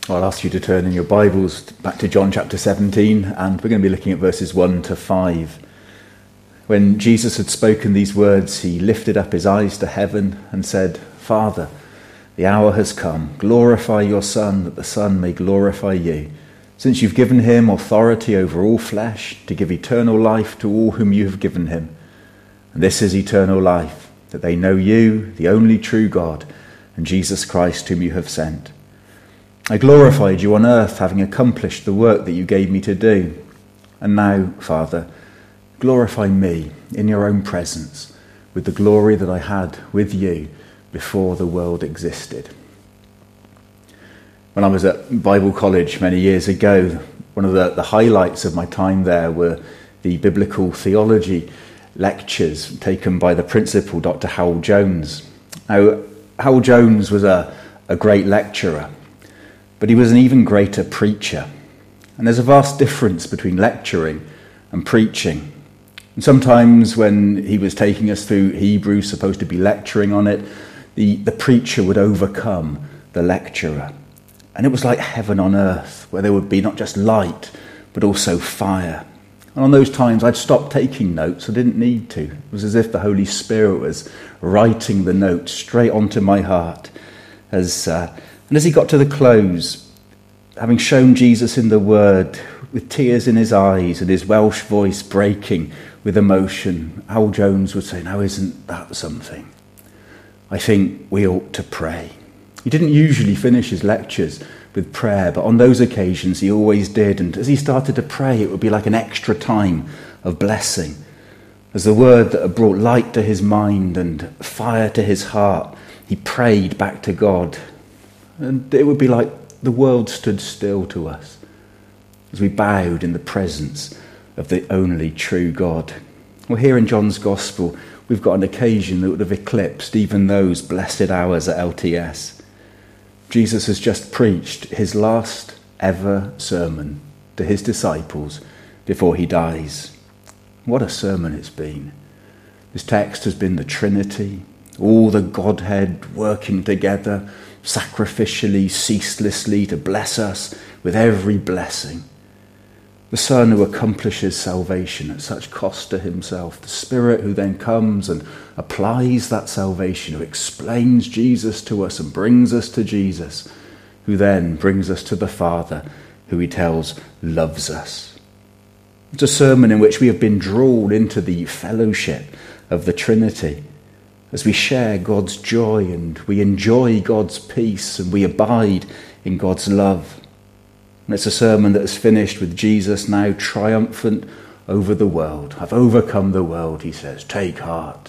I'll ask you to turn in your Bibles back to John chapter 17, and we're going to be looking at verses 1 to 5. When Jesus had spoken these words, he lifted up his eyes to heaven and said, "Father, the hour has come. Glorify your Son, that the Son may glorify you, since you've given him authority over all flesh, to give eternal life to all whom you have given him. And this is eternal life, that they know you, the only true God, and Jesus Christ whom you have sent. I glorified you on earth, having accomplished the work that you gave me to do. And now, Father, glorify me in your own presence with the glory that I had with you before the world existed." When I was at Bible college many years ago, one of the highlights of my time there were the biblical theology lectures taken by the principal, Dr. Howell Jones. Now, Howell Jones was a great lecturer, but he was an even greater preacher. And there's a vast difference between lecturing and preaching. And sometimes when he was taking us through Hebrew, supposed to be lecturing on it, the preacher would overcome the lecturer. And it was like heaven on earth, where there would be not just light, but also fire. And on those times, I'd stop taking notes. I didn't need to. It was as if the Holy Spirit was writing the notes straight onto my heart. And as he got to the close, having shown Jesus in the Word, with tears in his eyes and his Welsh voice breaking with emotion, Howell Jones would say, "Now isn't that something? I think we ought to pray." He didn't usually finish his lectures with prayer, but on those occasions he always did. And as he started to pray, it would be like an extra time of blessing, as the word that had brought light to his mind and fire to his heart, he prayed back to God. And it would be like the world stood still to us as we bowed in the presence of the only true God. Well, here in John's Gospel, we've got an occasion that would have eclipsed even those blessed hours at LTS. Jesus has just preached his last ever sermon to his disciples before he dies. What a sermon it's been. This text has been the Trinity, all the Godhead working together, sacrificially, ceaselessly to bless us with every blessing. The Son who accomplishes salvation at such cost to himself. The Spirit who then comes and applies that salvation, who explains Jesus to us and brings us to Jesus, who then brings us to the Father, who he tells loves us. It's a sermon in which we have been drawn into the fellowship of the Trinity, as we share God's joy and we enjoy God's peace and we abide in God's love. And it's a sermon that is finished with Jesus now triumphant over the world. "I've overcome the world," he says. "Take heart."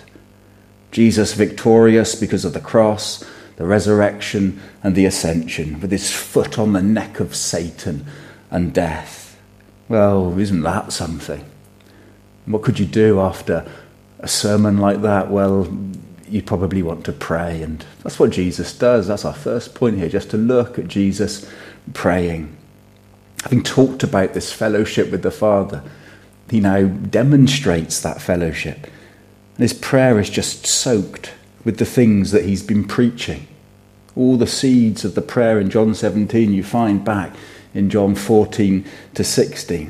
Jesus victorious because of the cross, the resurrection and the ascension, with his foot on the neck of Satan and death. Well, isn't that something? What could you do after a sermon like that? Well, you probably want to pray, and that's what Jesus does. That's our first point here, just to look at Jesus praying. Having talked about this fellowship with the Father, he now demonstrates that fellowship. And his prayer is just soaked with the things that he's been preaching. All the seeds of the prayer in John 17 you find back in John 14 to 16.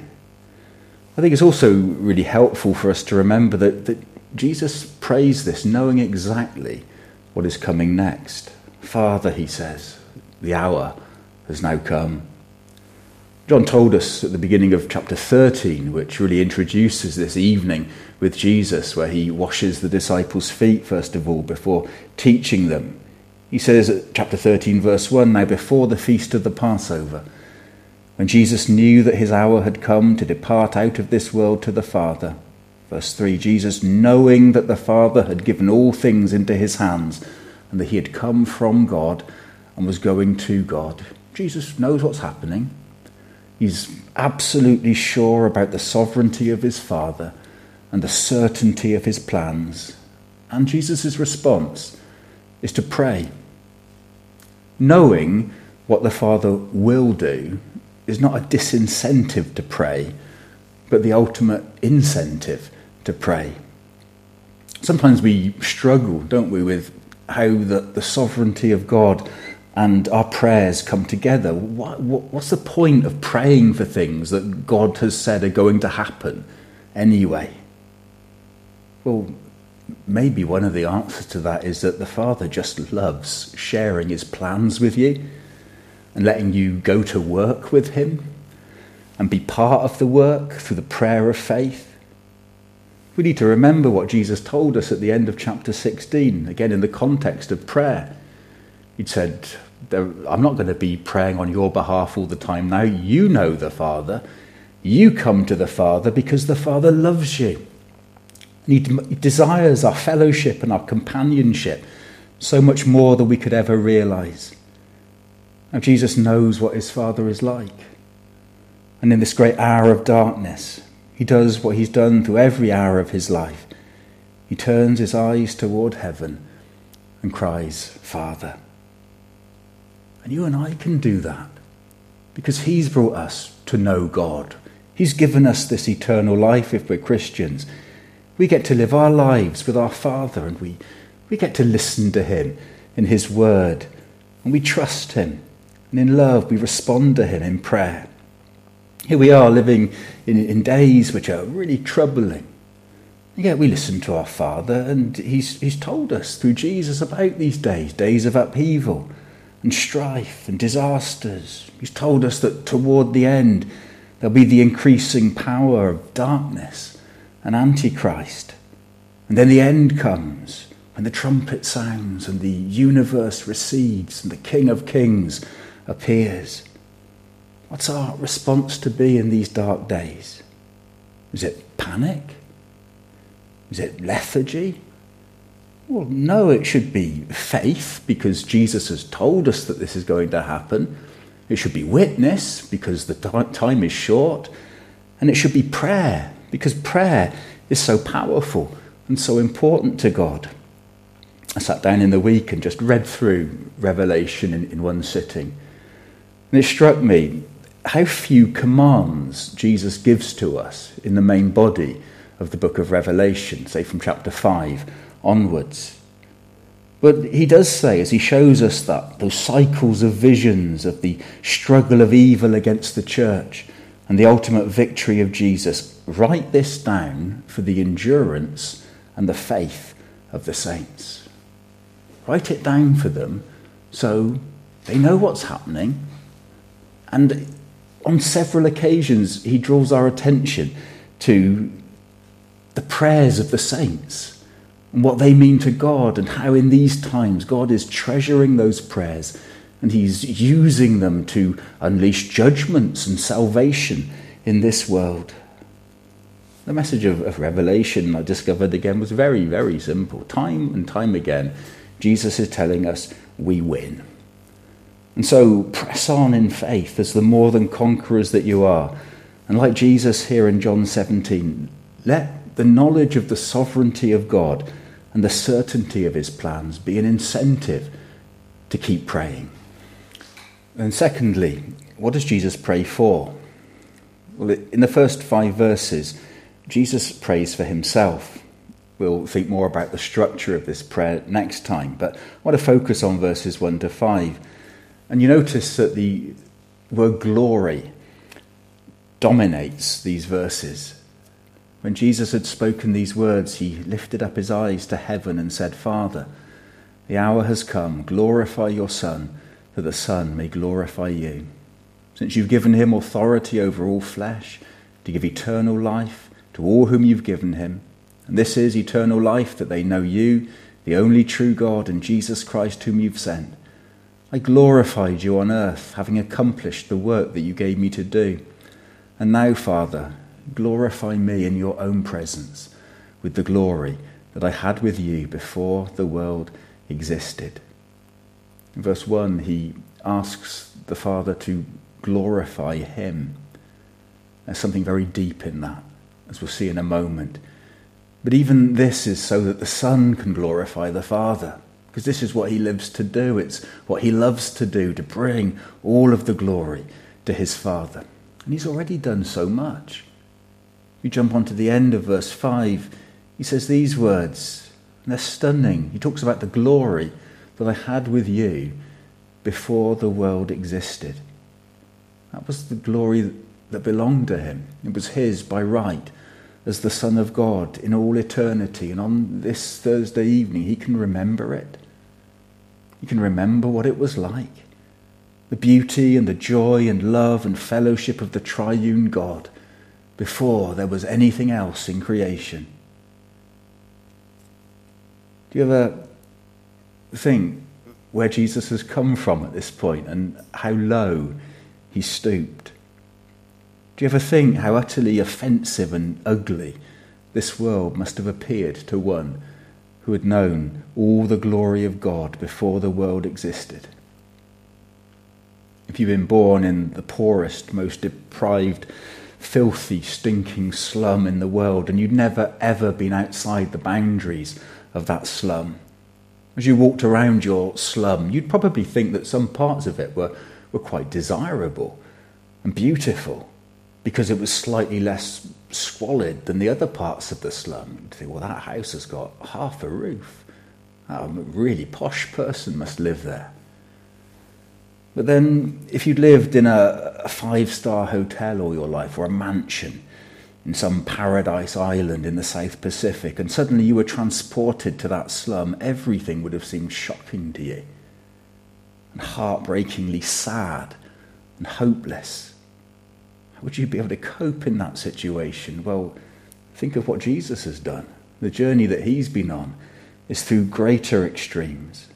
I think it's also really helpful for us to remember that Jesus prays this knowing exactly what is coming next. "Father," he says, "the hour has now come." John told us at the beginning of chapter 13, which really introduces this evening with Jesus, where he washes the disciples' feet first of all before teaching them. He says at chapter 13 verse 1, "Now before the feast of the Passover, when Jesus knew that his hour had come to depart out of this world to the Father." Verse 3, "Jesus, knowing that the Father had given all things into his hands, and that he had come from God and was going to God." Jesus knows what's happening. He's absolutely sure about the sovereignty of his Father and the certainty of his plans. And Jesus' response is to pray. Knowing what the Father will do is not a disincentive to pray, but the ultimate incentive to pray. Sometimes we struggle, don't we, with how the sovereignty of God and our prayers come together. What's the point of praying for things that God has said are going to happen anyway? Well, maybe one of the answers to that is that the Father just loves sharing his plans with you and letting you go to work with him and be part of the work through the prayer of faith. We need to remember what Jesus told us at the end of chapter 16, again in the context of prayer. He'd said, I'm not going to be praying on your behalf all the time now. You know the Father. You come to the Father because the Father loves you. And he desires our fellowship and our companionship so much more than we could ever realise. Now, Jesus knows what his Father is like. And in this great hour of darkness, he does what he's done through every hour of his life. He turns his eyes toward heaven and cries, Father. And you and I can do that because he's brought us to know God. He's given us this eternal life if we're Christians. We get to live our lives with our Father, and we get to listen to him in his word, and we trust him. And in love, we respond to him in prayer. Here we are living in days which are really troubling. And yet we listen to our Father, and he's told us through Jesus about these days of upheaval and strife and disasters. He's told us that toward the end there'll be the increasing power of darkness and Antichrist. And then the end comes when the trumpet sounds and the universe recedes and the King of Kings appears. What's our response to be in these dark days? Is it panic? Is it lethargy? Well, no, it should be faith, because Jesus has told us that this is going to happen. It should be witness, because the time is short. And it should be prayer, because prayer is so powerful and so important to God. I sat down in the week and just read through Revelation in one sitting. And it struck me how few commands Jesus gives to us in the main body of the book of Revelation, say from chapter 5 onwards. But he does say, as he shows us that, those cycles of visions of the struggle of evil against the church and the ultimate victory of Jesus, write this down for the endurance and the faith of the saints. Write it down for them so they know what's happening. And on several occasions, he draws our attention to the prayers of the saints and what they mean to God, and how in these times God is treasuring those prayers and he's using them to unleash judgments and salvation in this world. The message of Revelation, I discovered again, was very, very simple. Time and time again, Jesus is telling us we win. And so press on in faith as the more than conquerors that you are. And like Jesus here in John 17, let the knowledge of the sovereignty of God and the certainty of his plans be an incentive to keep praying. And secondly, what does Jesus pray for? Well, in the first 5 verses, Jesus prays for himself. We'll think more about the structure of this prayer next time, but I want to focus on verses 1 to 5. And you notice that the word glory dominates these verses. When Jesus had spoken these words, he lifted up his eyes to heaven and said, Father, the hour has come, glorify your Son, that the Son may glorify you. Since you've given him authority over all flesh, to give eternal life to all whom you've given him. And this is eternal life, that they know you, the only true God, and Jesus Christ whom you've sent. I glorified you on earth, having accomplished the work that you gave me to do. And now, Father, glorify me in your own presence with the glory that I had with you before the world existed. In verse 1, he asks the Father to glorify him. There's something very deep in that, as we'll see in a moment. But even this is so that the Son can glorify the Father, because this is what he lives to do. It's what he loves to do, to bring all of the glory to his Father. And he's already done so much. You jump onto the end of verse 5, he says these words, and they're stunning. He talks about the glory that I had with you before the world existed. That was the glory that belonged to him. It was his by right as the Son of God in all eternity. And on this Thursday evening, he can remember it. He can remember what it was like. The beauty and the joy and love and fellowship of the triune God before there was anything else in creation. Do you ever think where Jesus has come from at this point and how low he stooped? Do you ever think how utterly offensive and ugly this world must have appeared to one who had known all the glory of God before the world existed? If you've been born in the poorest, most deprived, filthy, stinking slum in the world, and you'd never ever been outside the boundaries of that slum, as you walked around your slum, you'd probably think that some parts of it were quite desirable and beautiful because it was slightly less squalid than the other parts of the slum. You'd think, well, that house has got half a roof. A really posh person must live there. But then if you'd lived in a 5-star hotel all your life, or a mansion in some paradise island in the South Pacific, and suddenly you were transported to that slum, everything would have seemed shocking to you and heartbreakingly sad and hopeless. How would you be able to cope in that situation? Well, think of what Jesus has done. The journey that he's been on is through greater extremes.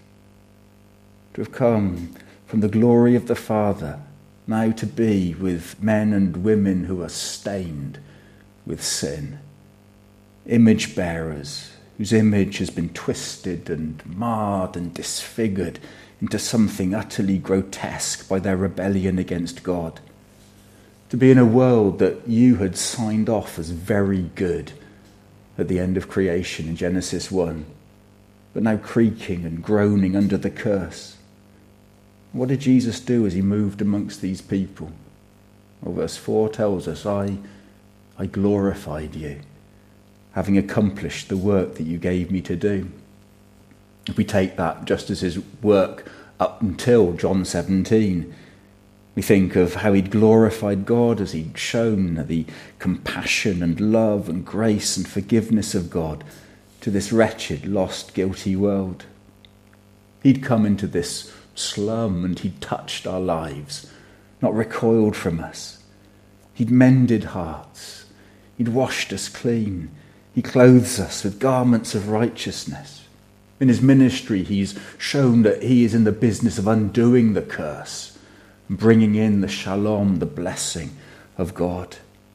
To have come from the glory of the Father, now to be with men and women who are stained with sin. Image bearers whose image has been twisted and marred and disfigured into something utterly grotesque by their rebellion against God. To be in a world that you had signed off as very good at the end of creation in Genesis 1, but now creaking and groaning under the curse. What did Jesus do as he moved amongst these people? Well, verse 4 tells us, I glorified you, having accomplished the work that you gave me to do. If we take that just as his work up until John 17, we think of how he'd glorified God as he'd shown the compassion and love and grace and forgiveness of God to this wretched, lost, guilty world. He'd come into this slum and he'd touched our lives, not recoiled from us. He'd mended hearts. He'd washed us clean. He clothes us with garments of righteousness. In his ministry, he's shown that he is in the business of undoing the curse, bringing in the shalom, the blessing of God.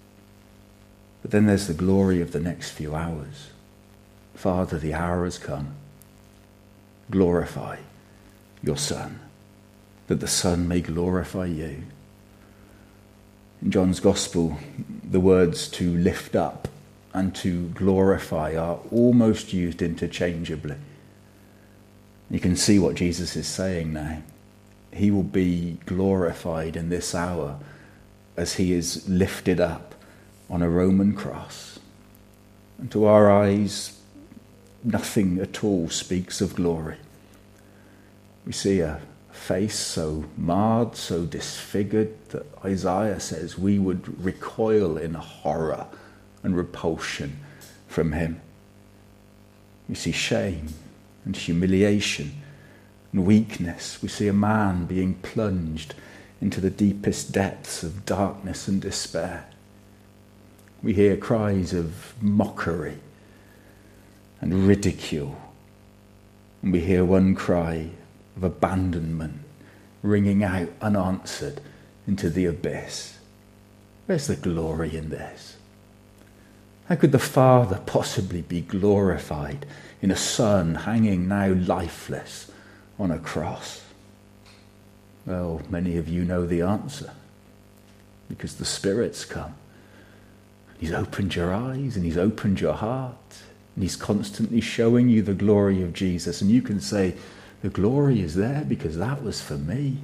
But then there's the glory of the next few hours. Father, the hour has come. Glorify your Son, that the Son may glorify you. In John's Gospel, the words to lift up and to glorify are almost used interchangeably. You can see what Jesus is saying now. He will be glorified in this hour as he is lifted up on a Roman cross. And to our eyes, nothing at all speaks of glory. We see a face so marred, so disfigured, that Isaiah says we would recoil in horror and repulsion from him. We see shame and humiliation and weakness. We see a man being plunged into the deepest depths of darkness and despair. We hear cries of mockery and ridicule. And we hear one cry of abandonment ringing out unanswered into the abyss. Where's the glory in this? How could the Father possibly be glorified in a Son hanging now lifeless on a cross? Well, many of you know the answer, because the Spirit's come. He's opened your eyes and he's opened your heart, and he's constantly showing you the glory of Jesus, and you can say, the glory is there because that was for me.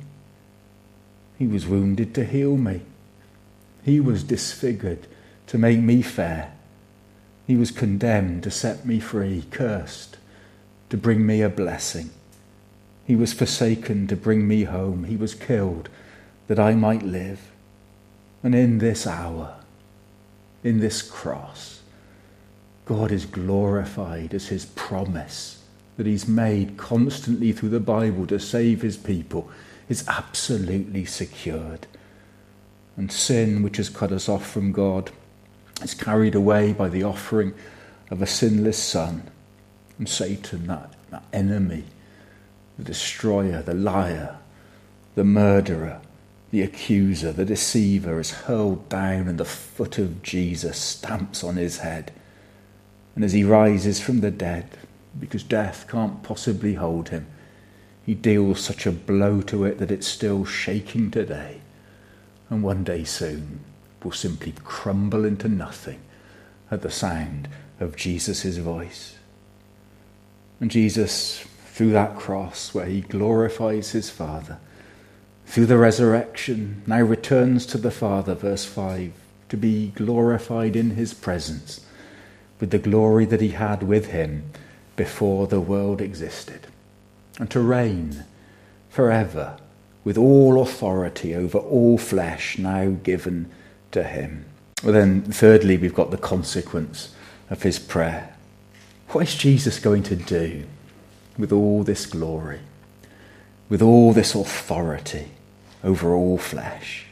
He was wounded to heal me. He was disfigured to make me fair. He was condemned to set me free, cursed to bring me a blessing. He was forsaken to bring me home. He was killed that I might live. And in this hour, in this cross, God is glorified as his promise that he's made constantly through the Bible to save his people is absolutely secured. And sin, which has cut us off from God, is carried away by the offering of a sinless Son. And Satan, that enemy, the destroyer, the liar, the murderer, the accuser, the deceiver, is hurled down, and the foot of Jesus stamps on his head. And as he rises from the dead, because death can't possibly hold him, he deals such a blow to it that it's still shaking today, and one day soon will simply crumble into nothing at the sound of Jesus' voice. And Jesus, through that cross where he glorifies his Father, through the resurrection, now returns to the Father, verse 5, to be glorified in his presence with the glory that he had with him before the world existed, and to reign forever with all authority over all flesh now given to him. Well, then, thirdly, we've got the consequence of his prayer. What is Jesus going to do with all this glory, with all this authority over all flesh?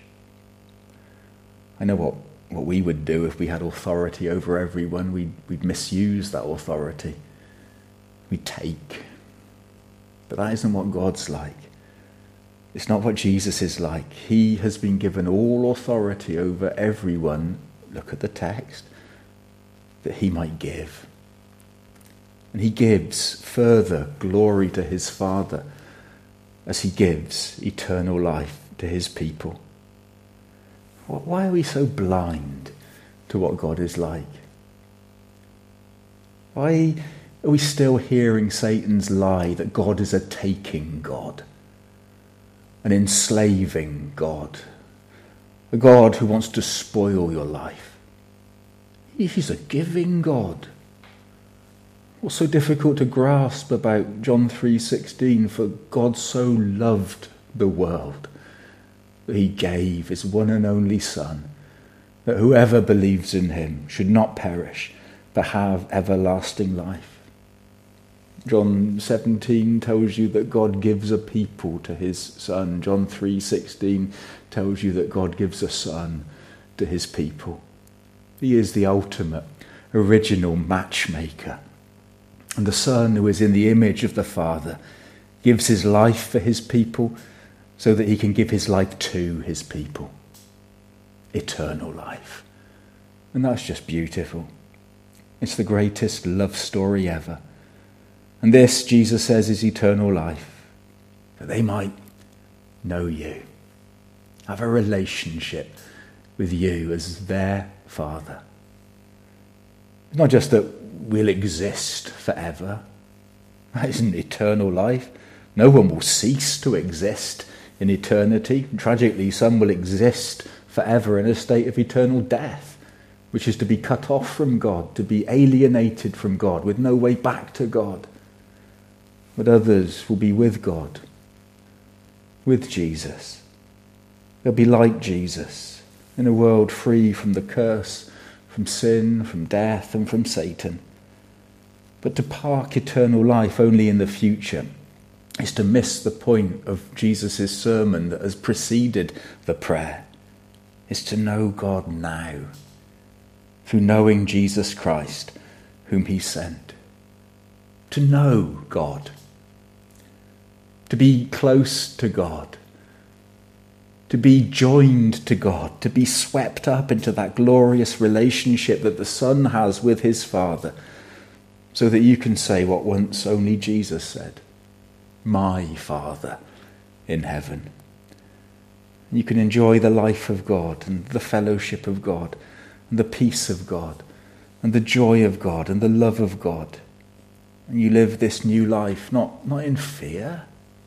I know what we would do if we had authority over everyone. We'd misuse that authority. We'd take. But that isn't what God's like. It's not what Jesus is like. He has been given all authority over everyone, look at the text, that he might give. And he gives further glory to his Father as he gives eternal life to his people. Why are we so blind to what God is like? Why are we still hearing Satan's lie that God is a taking God, an enslaving God, a God who wants to spoil your life? He's a giving God. What's so difficult to grasp about John 3:16? For God so loved the world that he gave his one and only Son, that whoever believes in him should not perish, but have everlasting life. John 17 tells you that God gives a people to his Son. John 3:16 tells you that God gives a Son to his people. He is the ultimate, original matchmaker. And the Son, who is in the image of the Father, gives his life for his people so that he can give his life to his people. Eternal life. And that's just beautiful. It's the greatest love story ever. And this, Jesus says, is eternal life, that they might know you, have a relationship with you as their Father. It's not just that we'll exist forever. That isn't eternal life. No one will cease to exist in eternity. Tragically, some will exist forever in a state of eternal death, which is to be cut off from God, to be alienated from God, with no way back to God. But others will be with God, with Jesus. They'll be like Jesus, in a world free from the curse, from sin, from death, and from Satan. But to park eternal life only in the future is to miss the point of Jesus' sermon that has preceded the prayer. Is to know God now, through knowing Jesus Christ, whom he sent. To know God. To be close to God. To be joined to God. To be swept up into that glorious relationship that the Son has with his Father, so that you can say what once only Jesus said, my Father in heaven. You can enjoy the life of God and the fellowship of God and the peace of God and the joy of God and the love of God. And you live this new life not in fear,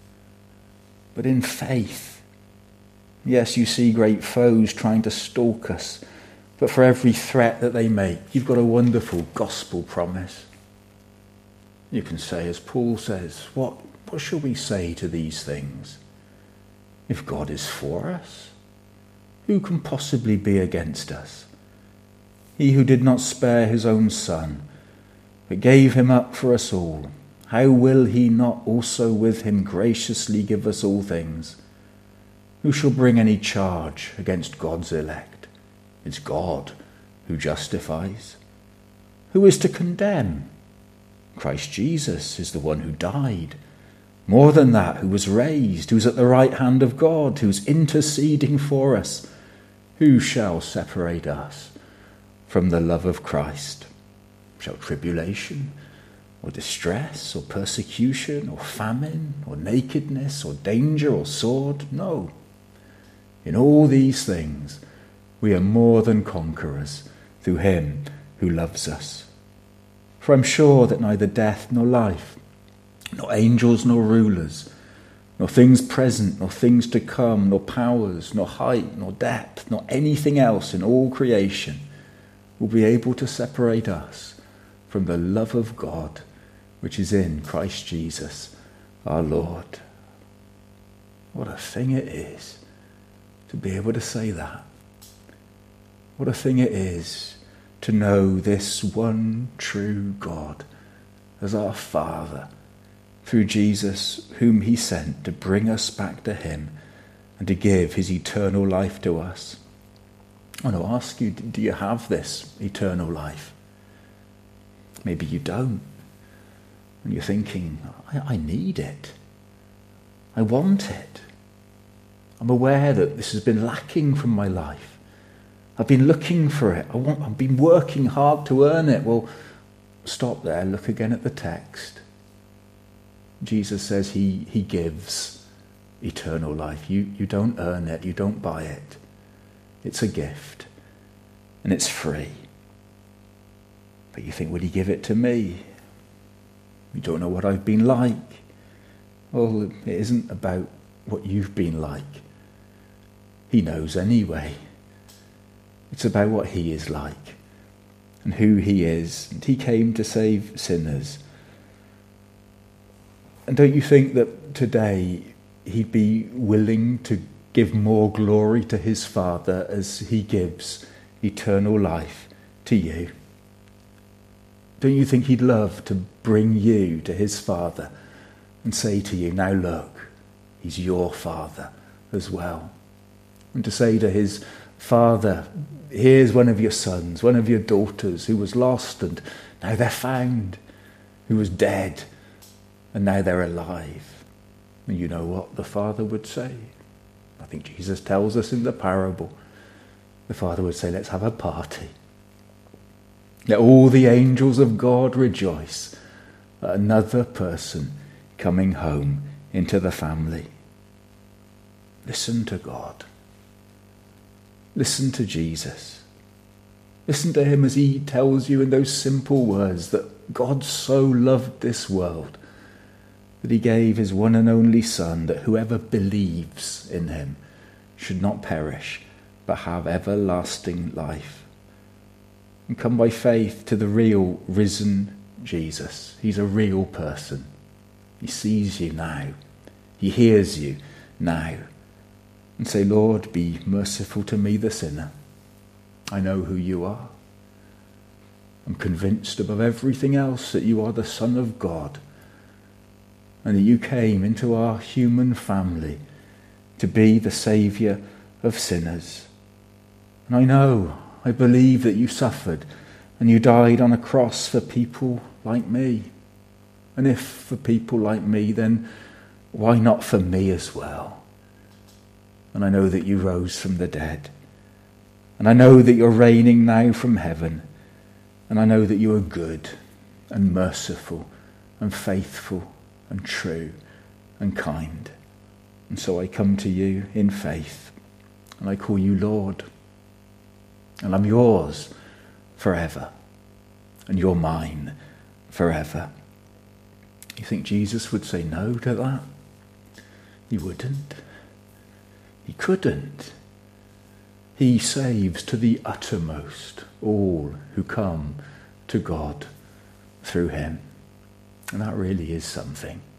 but in faith. Yes, you see great foes trying to stalk us, but for every threat that they make, you've got a wonderful gospel promise. You can say, as Paul says, what What shall we say to these things? If God is for us, who can possibly be against us? He who did not spare his own Son, but gave him up for us all, how will he not also with him graciously give us all things? Who shall bring any charge against God's elect? It's God who justifies. Who is to condemn? Christ Jesus is the one who died. More than that, who was raised, who's at the right hand of God, who's interceding for us. Who shall separate us from the love of Christ? Shall tribulation, or distress, or persecution, or famine, or nakedness, or danger, or sword? No. In all these things we are more than conquerors through him who loves us. For I'm sure that neither death nor life, nor angels nor rulers, nor things present, nor things to come, nor powers, nor height, nor depth, nor anything else in all creation will be able to separate us from the love of God which is in Christ Jesus our Lord. What a thing it is to be able to say that. What a thing it is to know this one true God as our Father through Jesus, whom he sent to bring us back to him and to give his eternal life to us. I want to ask you, do you have this eternal life? Maybe you don't. And you're thinking, I need it. I want it. I'm aware that this has been lacking from my life. I've been looking for it. I've been working hard to earn it. Well, stop there. Look again at the text. Jesus says he gives eternal life. You don't earn it. You don't buy it. It's a gift. And it's free. But you think, will he give it to me? You don't know what I've been like. Well, it isn't about what you've been like. He knows anyway. It's about what he is like and who he is. And he came to save sinners. And don't you think that today he'd be willing to give more glory to his Father as he gives eternal life to you? Don't you think he'd love to bring you to his Father and say to you, now look, he's your Father as well? And to say to his Father, here's one of your sons, one of your daughters who was lost and now they're found, who was dead and now they're alive. And you know what the Father would say? I think Jesus tells us in the parable. The Father would say, let's have a party. Let all the angels of God rejoice at another person coming home into the family. Listen to God. Listen to Jesus. Listen to him as he tells you in those simple words that God so loved this world that he gave his one and only Son, that whoever believes in him should not perish but have everlasting life. And come by faith to the real risen Jesus. He's a real person. He sees you now. He hears you now. And say, Lord, be merciful to me, the sinner. I know who you are. I'm convinced above everything else that you are the Son of God and that you came into our human family to be the Saviour of sinners. And I believe that you suffered and you died on a cross for people like me. And if for people like me, then why not for me as well? And I know that you rose from the dead. And I know that you're reigning now from heaven. And I know that you are good and merciful and faithful and true and kind. And so I come to you in faith. And I call you Lord. And I'm yours forever. And you're mine forever. You think Jesus would say no to that? He wouldn't. He couldn't. He saves to the uttermost all who come to God through him. And that really is something.